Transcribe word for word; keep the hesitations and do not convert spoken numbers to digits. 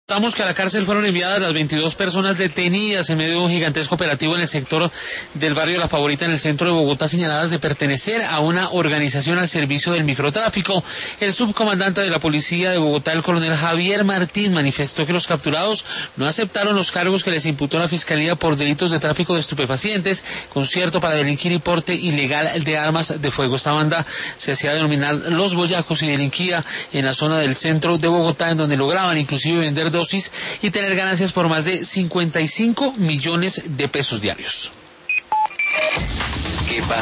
Contamos que a la cárcel fueron enviadas las veintidós personas detenidas en medio de un gigantesco operativo en el sector del barrio La Favorita, en el centro de Bogotá, señaladas de pertenecer a una organización al servicio del microtráfico. El subcomandante de la policía de Bogotá, el coronel Javier Martín, manifestó que los capturados no aceptaron los cargos que les imputó la Fiscalía por delitos de tráfico de estupefacientes, concierto para delinquir y porte ilegal de armas de fuego. Esta banda se hacía denominar Los Boyacos y delinquía en la zona del centro de Bogotá, en donde lograban inclusive vender dosis y tener ganancias por más de cincuenta y cinco millones de pesos diarios.